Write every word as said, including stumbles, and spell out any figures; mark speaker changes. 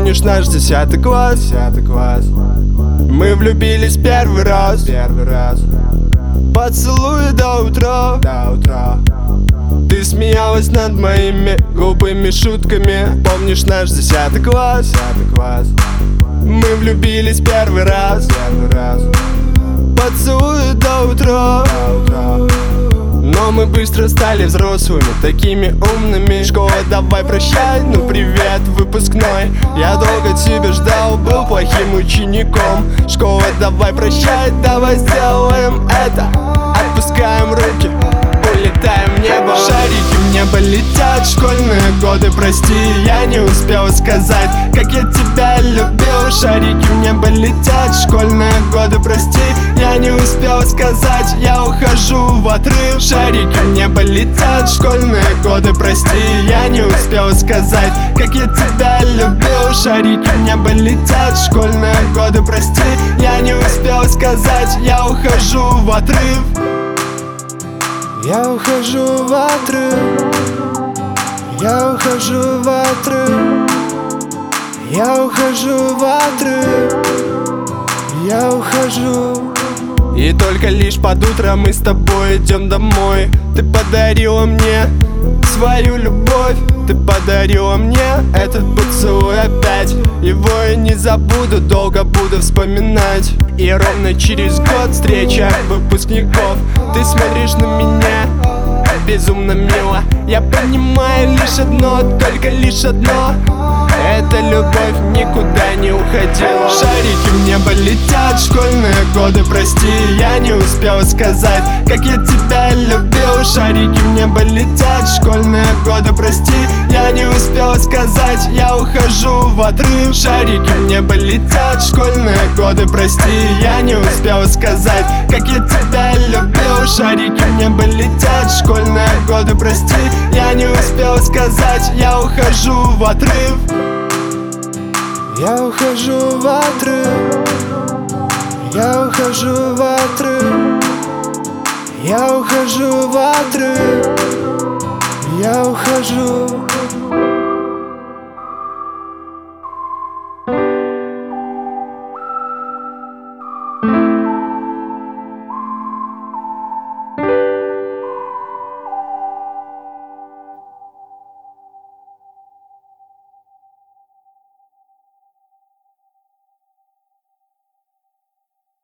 Speaker 1: Помнишь наш десятый класс? Десятый класс. Мы влюбились первый раз. Первый раз. Поцелуй до утра. До утра. Ты смеялась над моими глупыми шутками. Помнишь наш десятый класс? Десятый класс. Мы влюбились первый раз. Первый раз. Поцелуй до утра. До утра. Но мы быстро стали взрослыми, такими умными. Школа, давай прощай, ну привет, выпускной. Я долго тебя ждал, был плохим учеником. Школа, давай прощай, давай сделаем это. Отпускаем руки, улетаем в небо. Шарики в небо летят, школьные годы, прости, я не успел сказать, как я тебя любил. Шарики в небо летят, школьные годы, прости, я не успел сказать, я ухожу в отрыв. Шарики в небо летят, школьные годы, прости, я не успел сказать, как я тебя любил. Шарики в небо летят, школьные годы, прости, я не успел сказать, я ухожу в отрыв. Я ухожу в отрыв. Я ухожу в отрыв. Я ухожу в отрыв. Я ухожу. И только лишь под утро мы с тобой идем домой. Ты подарила мне свою любовь. Ты подарила мне этот поцелуй опять. Его я не забуду, долго буду вспоминать. И ровно через год встреча выпускников. Ты смотришь на меня безумно мило. Я понимаю лишь одно, только лишь одно: эта любовь никуда не уходила. Шарики в небо летят, школьные годы, прости, я не успел сказать, как я тебя любил. Шарики в небо летят, школьные годы, прости, я не успел сказать, я ухожу в отрыв. Шарики в небо летят, школьные годы, прости, я не успел сказать, как я тебя любил. Шарики в небо летят, школьные годы, прости, я не успел сказать, я ухожу в отрыв. Я ухожу в отрыв. Я ухожу в отрыв. Я ухожу в отрыв. Я ухожу.